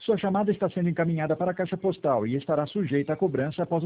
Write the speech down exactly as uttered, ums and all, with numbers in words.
Sua chamada está sendo encaminhada para a caixa postal e estará sujeita a cobrança após